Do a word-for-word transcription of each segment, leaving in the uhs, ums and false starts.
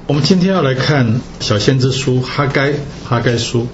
我们今天要来看小先知书哈该哈该书。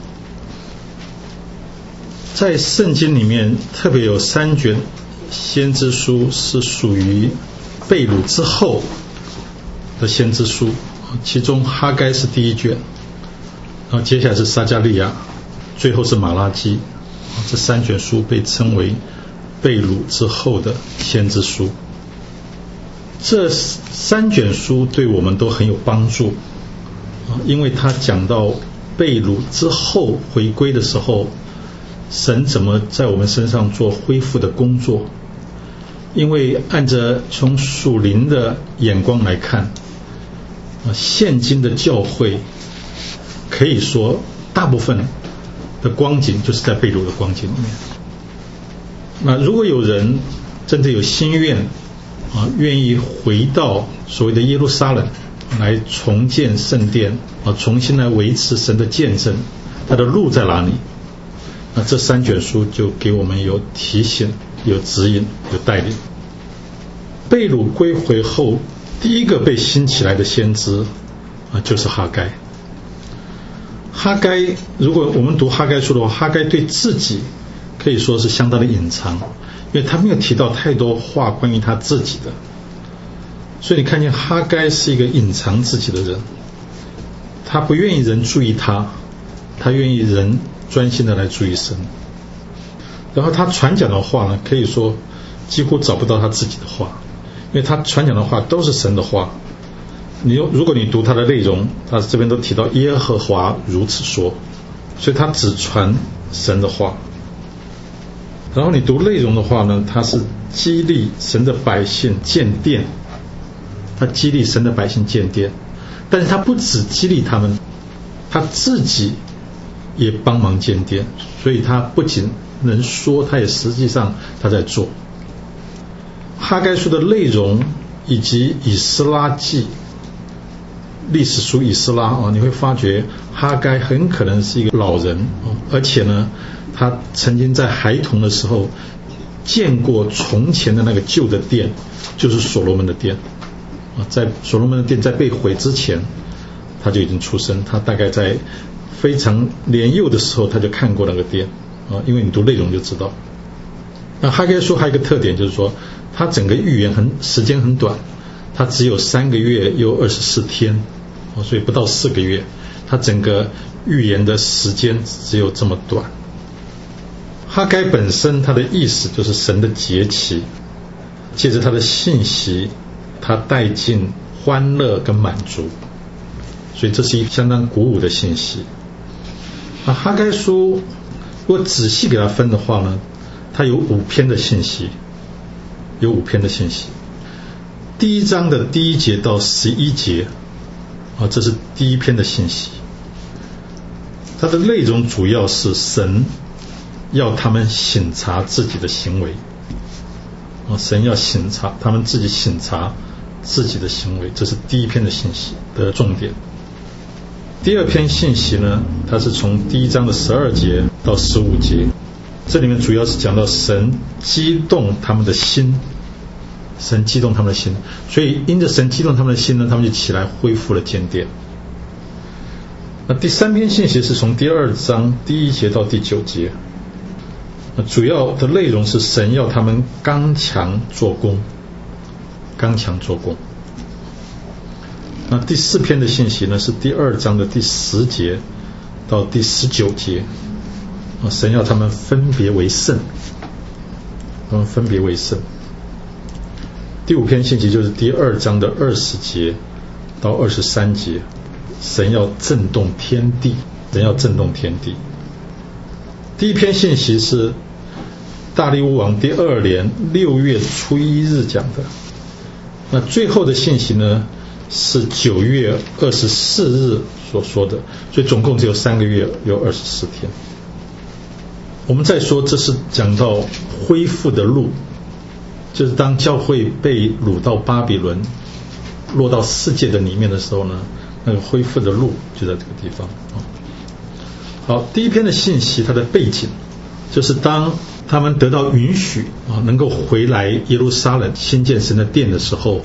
在圣经里面特别有三卷先知书是属于被掳之后的先知书，其中哈该是第一卷，然后接下来是撒迦利亚，最后是马拉基。这三卷书被称为被掳之后的先知书。这三卷书对我们都很有帮助，因为它讲到被掳之后回归的时候，神怎么在我们身上做恢复的工作。因为按着从属灵的眼光来看，现今的教会可以说大部分的光景就是在被掳的光景里面。那如果有人真的有心愿啊，愿意回到所谓的耶路撒冷来重建圣殿啊，重新来维持神的见证，他的路在哪里？那这三卷书就给我们有提醒、有指引、有带领。被掳归回后，第一个被兴起来的先知啊，就是哈该。哈该，如果我们读哈该书的话，哈该对自己可以说是相当的隐藏，因为他没有提到太多话关于他自己的，所以你看见哈该是一个隐藏自己的人，他不愿意人注意他，他愿意人专心的来注意神。然后他传讲的话呢，可以说几乎找不到他自己的话，因为他传讲的话都是神的话。你如果你读他的内容，他这边都提到耶和华如此说，所以他只传神的话。然后你读内容的话呢，他是激励神的百姓建殿，他激励神的百姓建殿，但是他不只激励他们，他自己也帮忙建殿，所以他不仅能说，他也实际上他在做。哈该书的内容以及以斯拉记历史书以斯拉啊，你会发觉哈该很可能是一个老人，而且呢他曾经在孩童的时候见过从前的那个旧的殿，就是所罗门的殿啊，在所罗门的殿在被毁之前他就已经出生，他大概在非常年幼的时候他就看过那个殿啊，因为你读内容就知道。那哈该书还有一个特点，就是说他整个预言很时间很短，他只有三个月又二十四天，所以不到四个月，他整个预言的时间只有这么短。哈该本身它的意思就是神的节期，借着他的信息他带进欢乐跟满足，所以这是一个相当鼓舞的信息。那哈该书如果仔细给它分的话呢，它有五篇的信息，有五篇的信息。第一章的第一节到十一节啊，这是第一篇的信息。它的内容主要是神要他们省察自己的行为啊，神要省察他们自己省察自己的行为，这是第一篇的信息的重点。第二篇信息呢，它是从第一章的十二节到十五节，这里面主要是讲到神激动他们的心，神激动他们的心，所以因着神激动他们的心呢，他们就起来恢复了建殿。那第三篇信息是从第二章第一节到第九节，主要的内容是神要他们刚强做工，刚强做工。那第四篇的信息呢，是第二章的第十节到第十九节，神要他们分别为圣，他们分别为圣。第五篇信息就是第二章的二十节到二十三节，神要震动天地，神要震动天地。第一篇信息是大利乌王第二年六月初一日讲的，那最后的信息呢是九月二十四日所说的，所以总共只有三个月，有二十四天。我们再说，这是讲到恢复的路，就是当教会被掳到巴比伦，落到世界的里面的时候呢，那个恢复的路就在这个地方。好，第一篇的信息它的背景就是当他们得到允许啊，能够回来耶路撒冷新建神的殿的时候，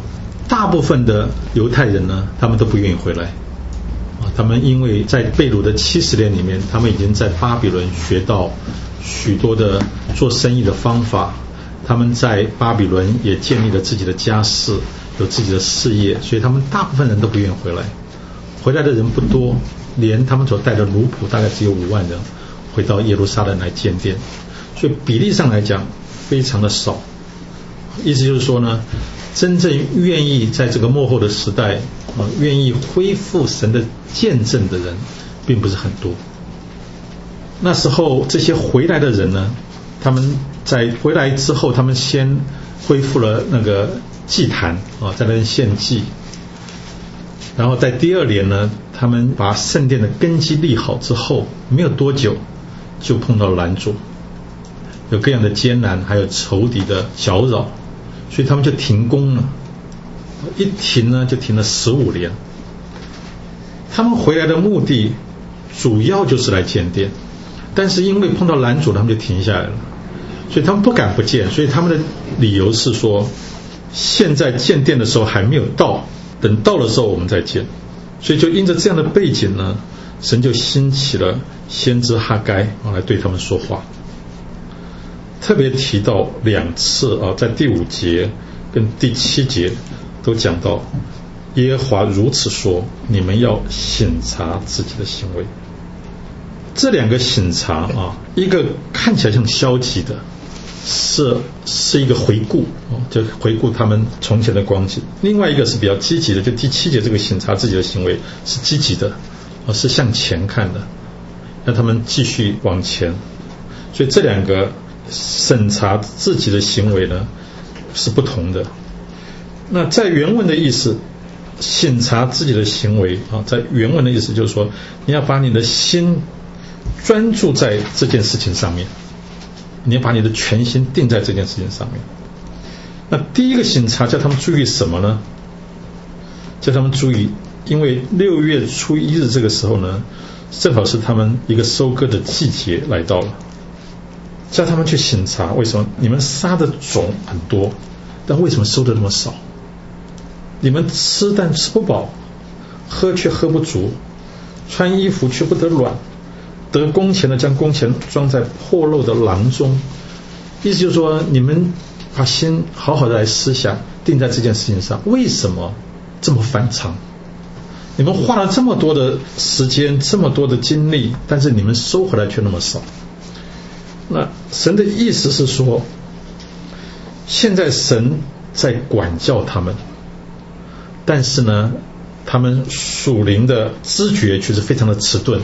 大部分的犹太人呢，他们都不愿意回来啊。他们因为在被掳的七十年里面，他们已经在巴比伦学到许多的做生意的方法，他们在巴比伦也建立了自己的家室，有自己的事业，所以他们大部分人都不愿意回来。回来的人不多，连他们所带的奴仆大概只有五万人回到耶路撒冷来建殿，所以比例上来讲非常的少。意思就是说呢，真正愿意在这个末后的时代啊，愿意恢复神的见证的人并不是很多。那时候这些回来的人呢，他们在回来之后，他们先恢复了那个祭坛啊，在那边献祭，然后在第二年呢，他们把圣殿的根基立好之后，没有多久就碰到拦阻，有各样的艰难，还有仇敌的搅扰，所以他们就停工了。一停呢，就停了十五年。他们回来的目的主要就是来建殿，但是因为碰到拦阻，他们就停下来了，所以他们不敢不建。所以他们的理由是说，现在建殿的时候还没有到，等到的时候我们再建。所以就因着这样的背景呢，神就兴起了先知哈该来对他们说话。特别提到两次啊，在第五节跟第七节都讲到，耶和华如此说，你们要省察自己的行为。这两个省察啊，一个看起来像消极的，是是一个回顾，就回顾他们从前的光景；另外一个是比较积极的，就第七节这个省察自己的行为是积极的，是向前看的，让他们继续往前。所以这两个审查自己的行为呢是不同的。那在原文的意思，审查自己的行为啊，在原文的意思就是说，你要把你的心专注在这件事情上面，你要把你的全心定在这件事情上面。那第一个审查叫他们注意什么呢？叫他们注意，因为六月初一日这个时候呢，正好是他们一个收割的季节来到了，叫他们去审查，为什么你们撒的种很多，但为什么收的那么少？你们吃但吃不饱，喝却喝不足，穿衣服却不得暖，得工钱的将工钱装在破漏的囊中。意思就是说，你们把心好好的来思想，定在这件事情上，为什么这么反常？你们花了这么多的时间，这么多的精力，但是你们收回来却那么少。那神的意思是说，现在神在管教他们，但是呢，他们属灵的知觉却是非常的迟钝。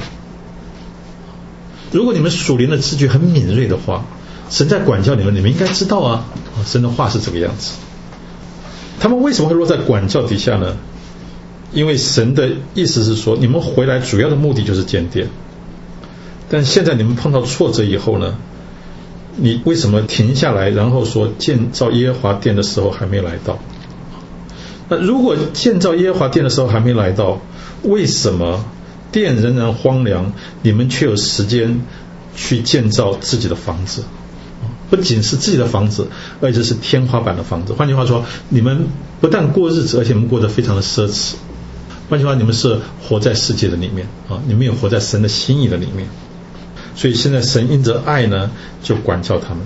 如果你们属灵的知觉很敏锐的话，神在管教你们，你们应该知道啊，神的话是这个样子。他们为什么会落在管教底下呢？因为神的意思是说，你们回来主要的目的就是建殿，但现在你们碰到挫折以后呢，你为什么停下来，然后说建造耶和华殿的时候还没来到？那如果建造耶和华殿的时候还没来到，为什么殿仍然荒凉，你们却有时间去建造自己的房子？不仅是自己的房子，而且是天花板的房子。换句话说，你们不但过日子，而且你们过得非常的奢侈。换句话，你们是活在世界的里面啊，你们有活在神的心意的里面。所以现在神因着爱呢，就管教他们。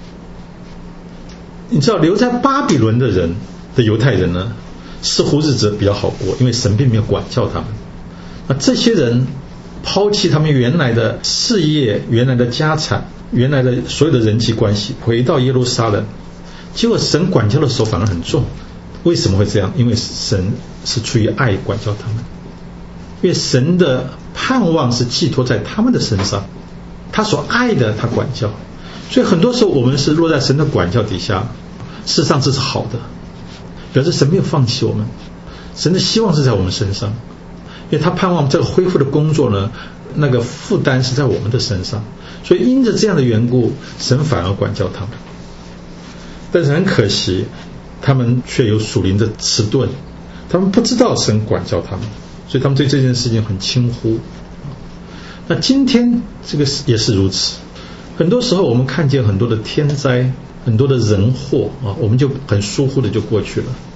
你知道留在巴比伦的人的犹太人呢，似乎日子比较好过，因为神并没有管教他们。那这些人抛弃他们原来的事业、原来的家产、原来的所有的人际关系，回到耶路撒冷，结果神管教的手反而很重。为什么会这样？因为神是出于爱管教他们，因为神的盼望是寄托在他们的身上，他所爱的他管教。所以很多时候我们是落在神的管教底下，事实上这是好的，表示神没有放弃我们，神的希望是在我们身上，因为他盼望这个恢复的工作呢，那个负担是在我们的身上，所以因着这样的缘故，神反而管教他们。但是很可惜，他们却有属灵的迟钝，他们不知道神管教他们，所以他们对这件事情很轻忽。那今天这个也是如此，很多时候我们看见很多的天灾，很多的人祸啊，我们就很疏忽的就过去了。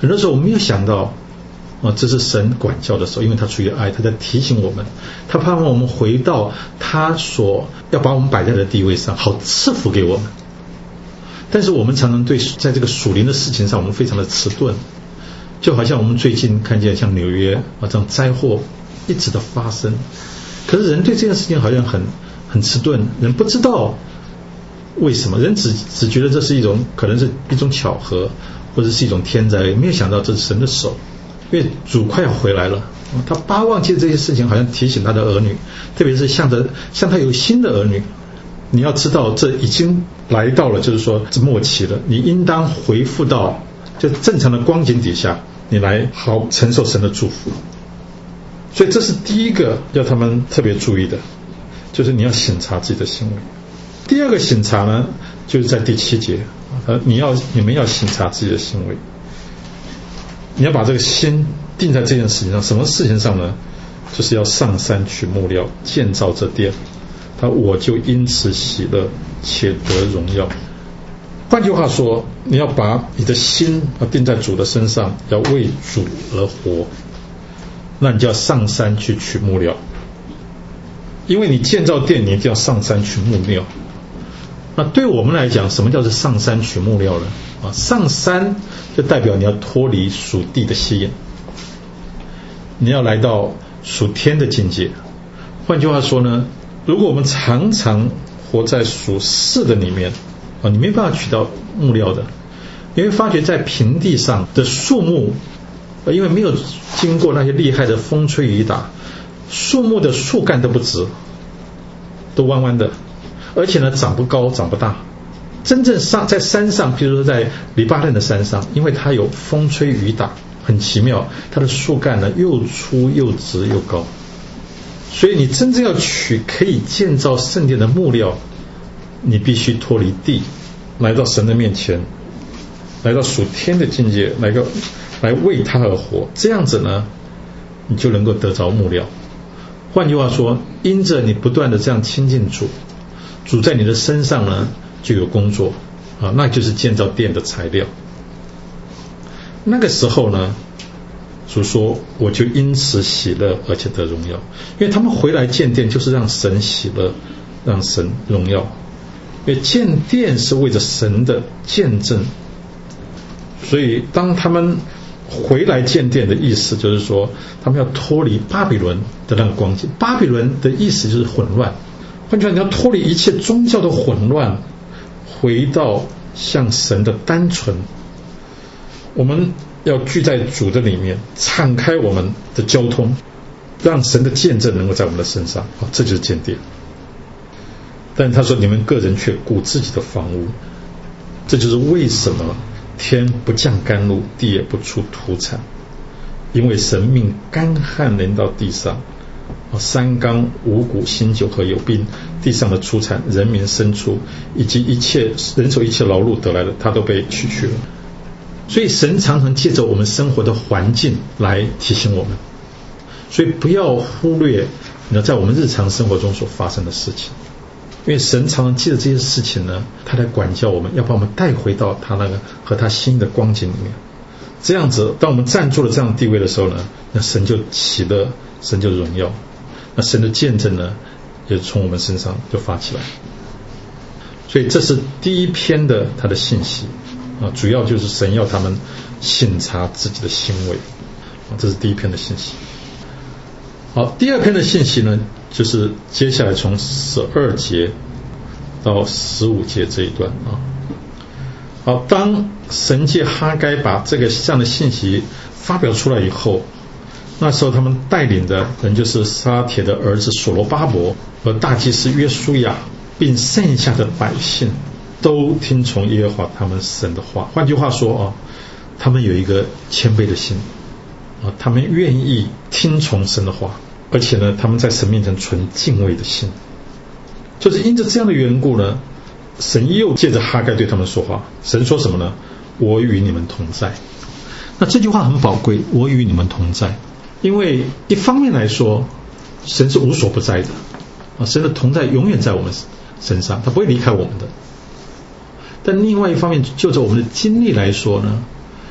很多时候我们没有想到啊，这是神管教的时候，因为他出于爱，他在提醒我们，他盼望我们回到他所要把我们摆在的地位上，好赐福给我们。但是我们常常对在这个属灵的事情上，我们非常的迟钝，就好像我们最近看见像纽约啊这样灾祸一直的发生，可是人对这件事情好像很很迟钝，人不知道为什么，人只只觉得这是一种可能是一种巧合，或者是一种天灾，没有想到这是神的手。因为主快要回来了，他巴望借这些事情好像提醒他的儿女，特别是像着像他有新的儿女，你要知道这已经来到了，就是说这末期了，你应当回复到就正常的光景底下，你来好承受神的祝福。所以这是第一个要他们特别注意的，就是你要省察自己的行为。第二个省察呢，就是在第七节，呃，你要你们要省察自己的行为。你要把这个心定在这件事情上，什么事情上呢？就是要上山取木料，建造这殿，他我就因此喜乐，且得荣耀。换句话说，你要把你的心要定在主的身上，要为主而活，那你就要上山去取木料，因为你建造殿，你一定要上山取木料。那对我们来讲，什么叫做上山取木料呢？啊，上山就代表你要脱离属地的吸引，你要来到属天的境界。换句话说呢，如果我们常常活在属世的里面啊，你没办法取到木料的，你会发觉在平地上的树木，因为没有经过那些厉害的风吹雨打，树木的树干都不直，都弯弯的，而且呢长不高长不大。真正上在山上，比如说在黎巴嫩的山上，因为它有风吹雨打，很奇妙，它的树干呢又粗又直又高，所以你真正要取可以建造圣殿的木料，你必须脱离地，来到神的面前，来到属天的境界，来个来为他而活，这样子呢你就能够得着木料。换句话说，因着你不断的这样亲近主，主在你的身上呢就有工作啊，那就是建造殿的材料。那个时候呢，主说我就因此喜乐，而且得荣耀。因为他们回来建殿就是让神喜乐，让神荣耀。因为建殿是为着神的见证，所以当他们回来建殿的意思就是说，他们要脱离巴比伦的那个光景。巴比伦的意思就是混乱，换句话，你要脱离一切宗教的混乱，回到向神的单纯。我们要聚在主的里面，敞开我们的交通，让神的见证能够在我们的身上，这就是建殿。但他说你们个人却顾自己的房屋，这就是为什么天不降甘露，地也不出土产，因为神命干旱临到地上，山冈五谷新酒和有病，地上的出产人民牲畜以及一切人手一切劳碌得来的，他都被取去了。所以神常常借着我们生活的环境来提醒我们，所以不要忽略你要在我们日常生活中所发生的事情，因为神常常借着这些事情呢，他来管教我们，要把我们带回到他那个和他新的光景里面。这样子当我们站住了这样的地位的时候呢，那神就喜乐，神就荣耀，那神的见证呢也从我们身上就发起来。所以这是第一篇的他的信息啊，主要就是神要他们省察自己的行为啊，这是第一篇的信息。好，第二篇的信息呢，就是接下来从十二节到十五节这一段啊。好，当神借哈该把这个这样的信息发表出来以后，那时候他们带领的人就是撒铁的儿子所罗巴伯和大祭司约书亚，并剩下的百姓都听从耶和华他们神的话。换句话说啊，他们有一个谦卑的心啊，他们愿意听从神的话，而且呢，他们在神面前存敬畏的心。就是因着这样的缘故呢，神又借着哈该对他们说话。神说什么呢？我与你们同在。那这句话很宝贵，我与你们同在。因为一方面来说，神是无所不在的啊，神的同在永远在我们身上，他不会离开我们的。但另外一方面，就着我们的经历来说呢，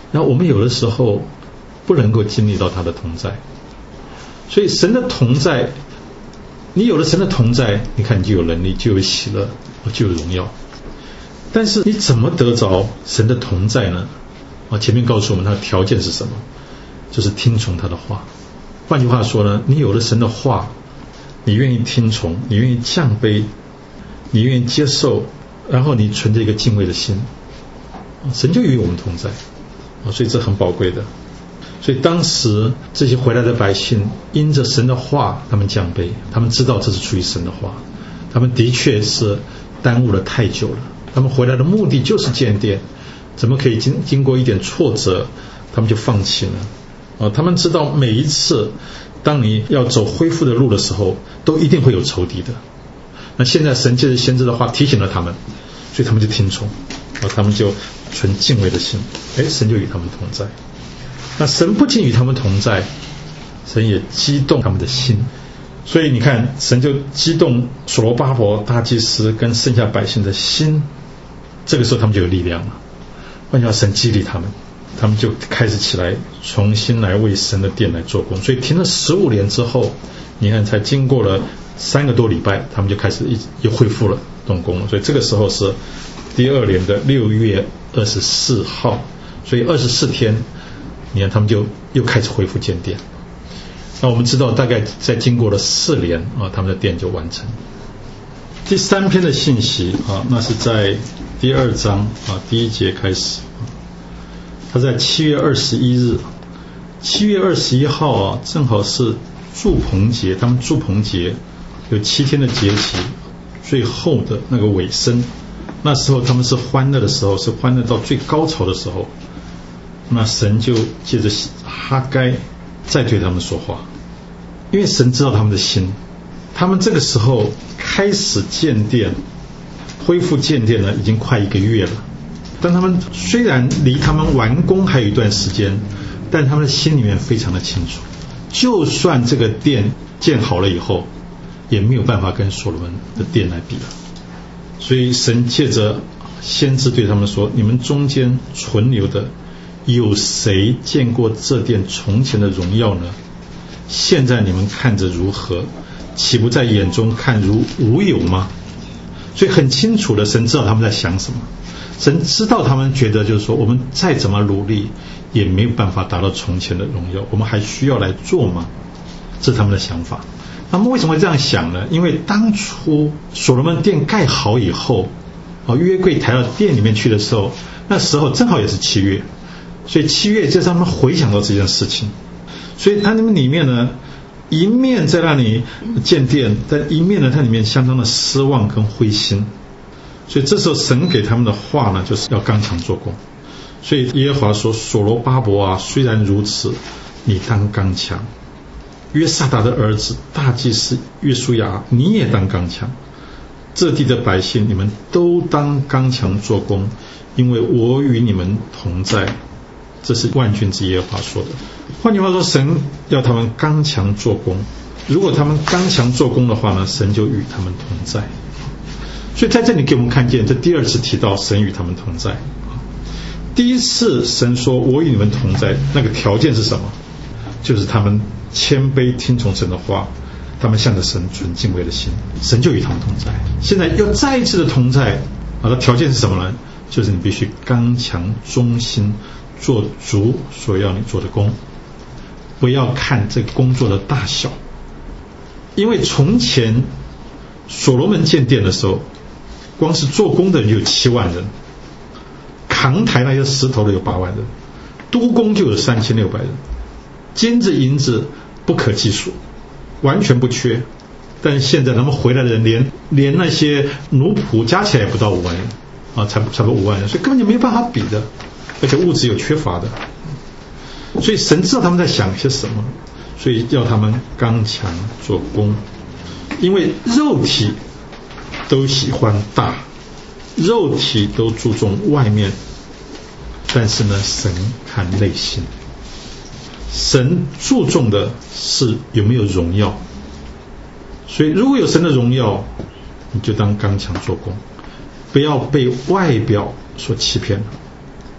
然后我们有的时候不能够经历到他的同在，所以神的同在，你有了神的同在，你看你就有能力，就有喜乐，就有荣耀。但是你怎么得着神的同在呢？啊，前面告诉我们他的条件是什么？就是听从他的话。换句话说呢，你有了神的话，你愿意听从，你愿意降卑，你愿意接受，然后你存着一个敬畏的心，神就与我们同在。所以这很宝贵的。所以当时这些回来的百姓因着神的话，他们降卑，他们知道这是出于神的话，他们的确是耽误了太久了，他们回来的目的就是建殿，怎么可以经经过一点挫折他们就放弃呢？啊，他们知道每一次当你要走恢复的路的时候，都一定会有仇敌的。那现在神借着先知的话提醒了他们，所以他们就听从，啊，他们就存敬畏的心，哎，神就与他们同在。那神不仅与他们同在，神也激动他们的心。所以你看，神就激动所罗巴伯大祭司跟剩下百姓的心，这个时候他们就有力量了。换句话，神激励他们，他们就开始起来重新来为神的殿来做工。所以停了十五年之后，你看才经过了三个多礼拜，他们就开始又恢复了动工了。所以这个时候是第二年的六月二十四号，所以二十四天，你看他们就又开始恢复建殿。那我们知道大概在经过了四年啊，他们的殿就完成。第三篇的信息啊，那是在第二章啊第一节开始，他在七月二十一日，七月二十一号啊，正好是住棚节，他们住棚节有七天的节期，最后的那个尾声，那时候他们是欢乐的时候，是欢乐到最高潮的时候。那神就借着哈该再对他们说话，因为神知道他们的心，他们这个时候开始建殿，恢复建殿呢，已经快一个月了。但他们虽然离他们完工还有一段时间，但他们的心里面非常的清楚，就算这个殿建好了以后，也没有办法跟所罗门的殿来比了。所以神借着先知对他们说，你们中间存留的有谁见过这殿从前的荣耀呢？现在你们看着如何？岂不在眼中看如无有吗？所以很清楚的，神知道他们在想什么。神知道他们觉得就是说，我们再怎么努力也没有办法达到从前的荣耀，我们还需要来做吗？这是他们的想法。他们为什么会这样想呢？因为当初所罗门殿盖好以后，约柜抬到殿里面去的时候，那时候正好也是七月，所以七月就让他们回想到这件事情。所以他们里面呢，一面在那里建殿，但一面呢，他里面相当的失望跟灰心。所以这时候神给他们的话呢，就是要刚强做工。所以耶和华说，所罗巴伯啊，虽然如此，你当刚强。约萨达的儿子大祭司约书亚，你也当刚强。这地的百姓，你们都当刚强做工，因为我与你们同在。这是万军之耶和华说的。换句话说，神要他们刚强做工，如果他们刚强做工的话呢，神就与他们同在。所以在这里给我们看见，这第二次提到神与他们同在。第一次神说我与你们同在，那个条件是什么？就是他们谦卑听从神的话，他们向着神存敬畏的心，神就与他们同在。现在又再一次的同在，好的条件是什么呢？就是你必须刚强忠心，做足所要你做的工，不要看这个工作的大小。因为从前所罗门建殿的时候，光是做工的人就有七万人，扛抬那些石头的有八万人，督工就有三千六百人，金子银子不可计数，完全不缺。但是现在他们回来的人连连那些奴仆加起来也不到五万人啊，才差不多五万人，所以根本就没办法比的，而且物质有缺乏的。所以神知道他们在想些什么，所以要他们刚强做工。因为肉体都喜欢大，肉体都注重外面，但是呢，神看内心。神注重的是有没有荣耀，所以如果有神的荣耀，你就当刚强做工，不要被外表所欺骗了。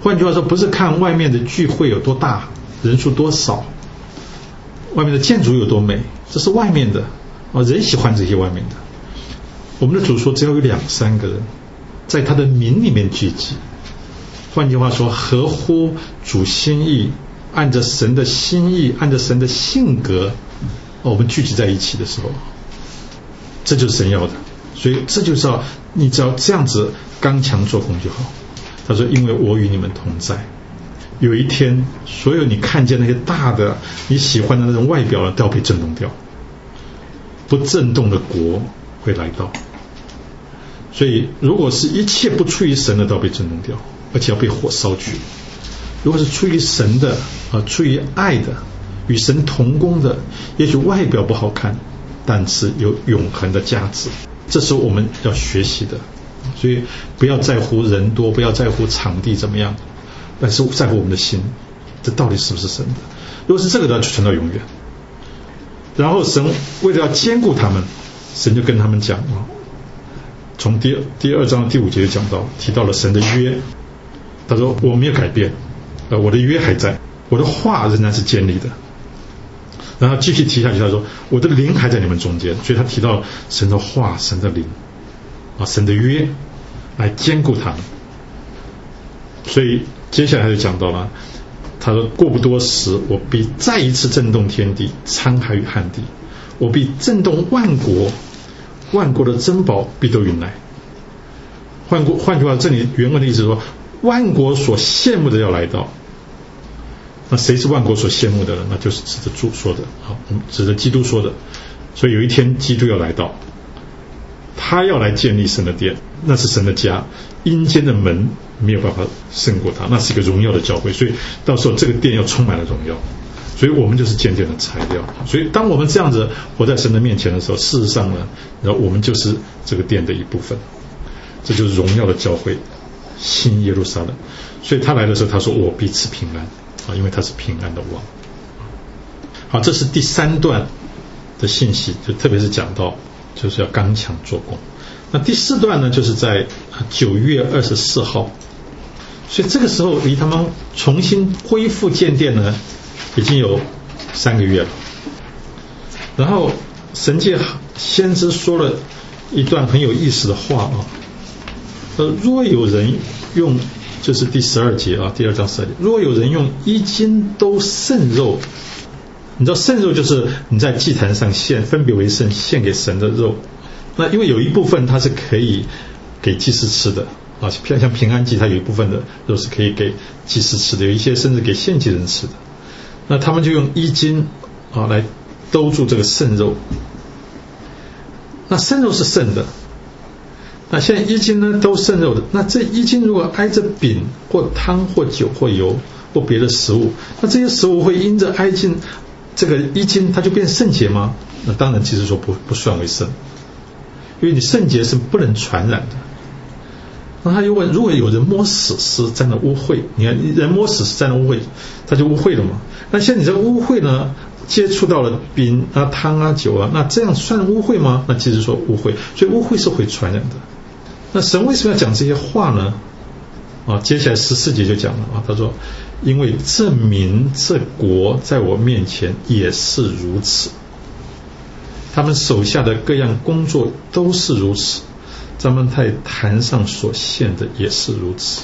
换句话说，不是看外面的聚会有多大，人数多少，外面的建筑有多美，这是外面的啊，人喜欢这些外面的。我们的主说，只要有两三个人在他的名里面聚集，换句话说，合乎主心意，按着神的心意，按着神的性格，我们聚集在一起的时候，这就是神要的。所以这就是要你只要这样子刚强做工就好。他说，因为我与你们同在，有一天所有你看见那些大的你喜欢的那种外表都要被震动掉，不震动的国会来到。所以如果是一切不出于神的都要被震动掉，而且要被火烧去。如果是出于神的啊，出于爱的，与神同工的，也许外表不好看，但是有永恒的价值，这是我们要学习的。所以不要在乎人多，不要在乎场地怎么样，但是在乎我们的心，这到底是不是神的？如果是这个，都要去传到永远。然后神为了要兼顾他们，神就跟他们讲啊，从第第二章第五节就讲到，提到了神的约。他说我没有改变，呃，我的约还在，我的话仍然是坚立的。然后继续提下去，他说我的灵还在你们中间，所以他提到神的话，神的灵啊，神的约来兼顾他们。所以接下来他就讲到了，他说过不多时，我必再一次震动天地，沧海与旱地，我必震动万国，万国的珍宝必都云来。换过换句话，这里原文的意思是说，万国所羡慕的要来到。那谁是万国所羡慕的呢？那就是指着主说的，好，指着基督说的。所以有一天基督要来到，他要来建立神的殿，那是神的家，阴间的门没有办法胜过他，那是一个荣耀的教会。所以到时候这个殿要充满了荣耀，所以我们就是建殿的材料。所以当我们这样子活在神的面前的时候，事实上呢，然后我们就是这个殿的一部分，这就是荣耀的教会，新耶路撒冷。所以他来的时候，他说我必赐平安啊，因为他是平安的王。好，这是第三段的信息，就特别是讲到就是要刚强做工。那第四段呢，就是在九月二十四号，所以这个时候离他们重新恢复建殿呢，已经有三个月了。然后神界先知说了一段很有意思的话啊，呃，若有人用，就是第十二节啊，第二章十二节，若有人用一斤都圣肉，你知道圣肉就是你在祭坛上献，分别为圣，献给神的肉。那因为有一部分它是可以给祭司吃的啊，像平安祭，它有一部分的肉是可以给祭司吃的，有一些甚至给献祭人吃的。那他们就用衣襟啊来兜住这个圣肉。那圣肉是圣的，那现在衣襟呢都圣肉的，那这衣襟如果挨着饼或汤或酒或油或别的食物，那这些食物会因着挨近这个衣襟，它就变圣洁吗？那当然其实说不不算为圣，因为你圣洁是不能传染的。那他又问，如果有人摸死尸沾了污秽，你看人摸死尸沾了污秽，他就污秽了嘛？那现在你这个污秽呢，接触到了饼啊、汤啊、酒啊，那这样算污秽吗？那其实说污秽，所以污秽是会传染的。那神为什么要讲这些话呢？啊，接下来十四节就讲了啊，他说，因为这民这国在我面前也是如此，他们手下的各样工作都是如此，咱们在坛上所献的也是如此。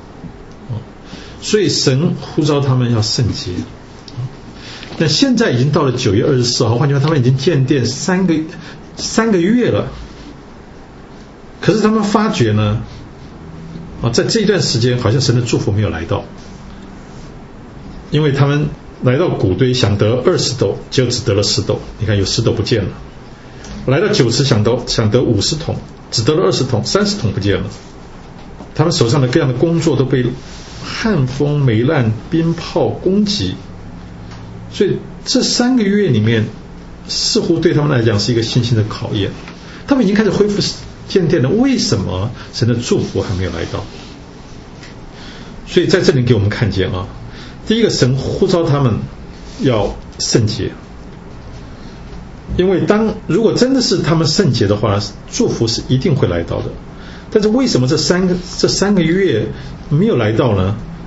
所以神呼召他们要圣洁。那现在已经到了九月二十四号，换句话，他们已经建殿三个三个月了。可是他们发觉呢，啊，在这一段时间好像神的祝福没有来到，因为他们来到谷堆想得二十斗，结果只得了十斗，你看有十斗不见了。来到酒池想得想得五十桶，只得了二十桶，三十桶不见了。他们手上的各样的工作都被旱风、霉烂、冰雹攻击，所以这三个月里面似乎对他们来讲是一个信心的考验。他们已经开始恢复建殿了，为什么神的祝福还没有来到？所以在这里给我们看见啊，第一个，神呼召他们要圣洁，因为当如果真的是他们圣洁的话，祝福是一定会来到的。但是为什么这三个这三个月没有来到呢？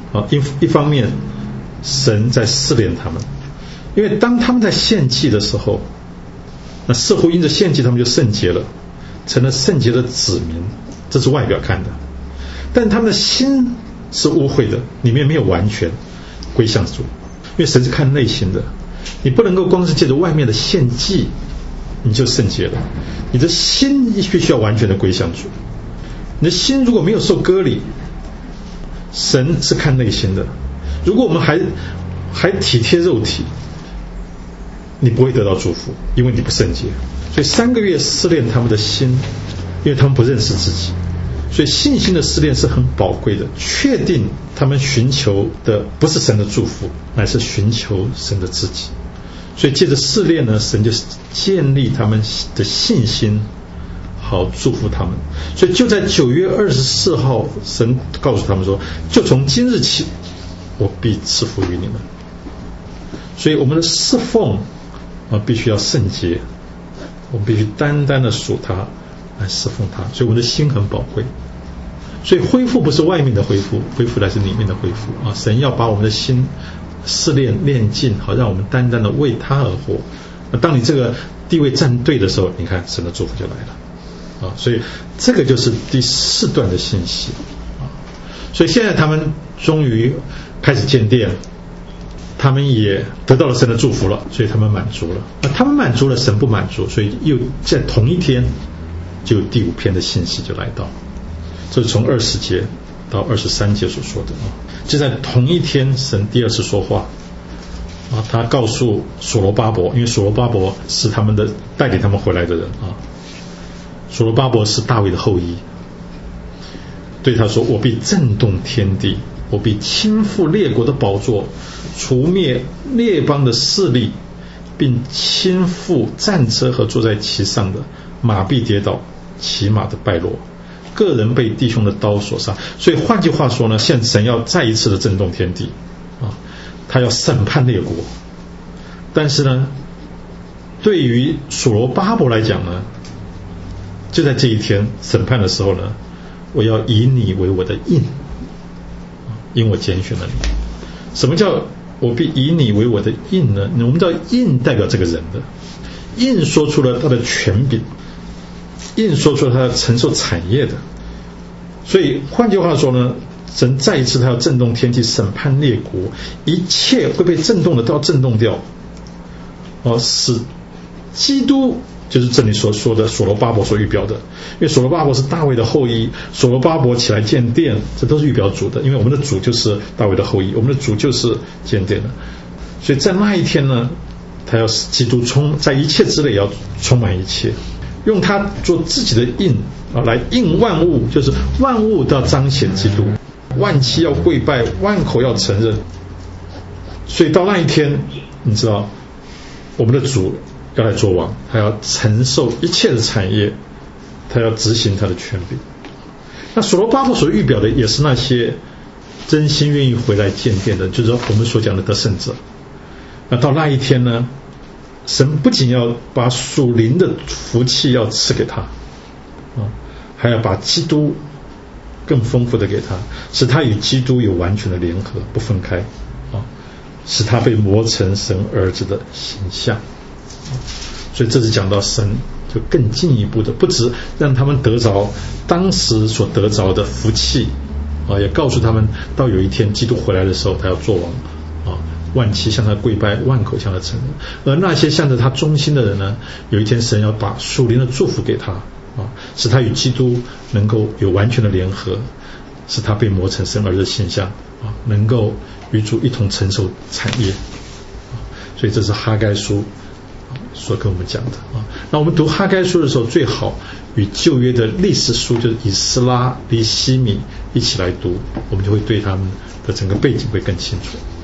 啊，一一方面神在试炼他们，因为当他们在献祭的时候，那似乎因着献祭他们就圣洁了，成了圣洁的子民，这是外表看的，但他们的心是污秽的，里面没有完全归向主，因为神是看内心的，你不能够光是借着外面的献祭你就圣洁了，你的心必须要完全的归向主。你的心如果没有受割礼，神是看内心的，如果我们还还体贴肉体，你不会得到祝福，因为你不圣洁。所以三个月试炼他们的心，因为他们不认识自己，所以信心的试炼是很宝贵的，确定他们寻求的不是神的祝福，乃是寻求神的自己。所以借着试炼呢，神就建立他们的信心，好祝福他们。所以就在九月二十四号，神告诉他们说，就从今日起我必赐福于你们。所以我们的侍奉啊，必须要圣洁，我们必须单单的属他，来侍奉他。所以我们的心很宝贵。所以恢复不是外面的恢复，恢复来是里面的恢复啊！神要把我们的心试炼炼尽，好让我们单单的为他而活。那当你这个地位站对的时候，你看神的祝福就来了啊！所以这个就是第四段的信息啊！所以现在他们终于开始建殿，他们也得到了神的祝福了，所以他们满足了。那他们满足了，神不满足，所以又在同一天就有第五篇的信息就来到。这是从二十节到二十三节所说的啊，就在同一天，神第二次说话啊，他告诉所罗巴伯，因为所罗巴伯是他们的带领他们回来的人啊，所罗巴伯是大卫的后裔，对他说：“我必震动天地，我必倾覆列国的宝座，除灭列邦的势力，并倾覆战车和坐在其上的，马必跌倒，骑马的败落。”个人被弟兄的刀所杀。所以换句话说呢，现在神要再一次的震动天地啊，他要审判列国。但是呢，对于所罗巴伯来讲呢，就在这一天审判的时候呢，我要以你为我的印，因我拣选了你。什么叫我必以你为我的印呢？我们知道印代表这个人的，印说出了他的权柄，印说出了他承受产业的。所以换句话说呢，神再一次他要震动天地，审判列国，一切会被震动的都要震动掉，哦，使基督就是这里所说的所罗巴伯所预表的，因为所罗巴伯是大卫的后裔，所罗巴伯起来建殿，这都是预表主的，因为我们的主就是大卫的后裔，我们的主就是建殿的。所以在那一天呢，他要使基督充在一切之内，要充满一切，用他做自己的印啊，来印万物，就是万物都要彰显基督，万膝要跪拜，万口要承认。所以到那一天，你知道我们的主要来做王，他要承受一切的产业，他要执行他的权柄。那所罗巴伯所预表的也是那些真心愿意回来建殿的，就是我们所讲的得胜者。那到那一天呢，神不仅要把属灵的福气要赐给他啊，还要把基督更丰富的给他，使他与基督有完全的联合，不分开啊，使他被磨成神儿子的形象。所以这是讲到神就更进一步的，不止让他们得着当时所得着的福气啊，也告诉他们到有一天基督回来的时候，他要做王啊，万膝向他跪拜，万口向他承认。而那些向着他忠心的人呢，有一天神要把属灵的祝福给他啊，使他与基督能够有完全的联合，使他被磨成神儿子的形象啊，能够与主一同承受产业啊。所以这是哈该书所跟我们讲的啊。那我们读哈该书的时候，最好与旧约的历史书，就是以斯拉、尼希米一起来读，我们就会对他们的整个背景会更清楚。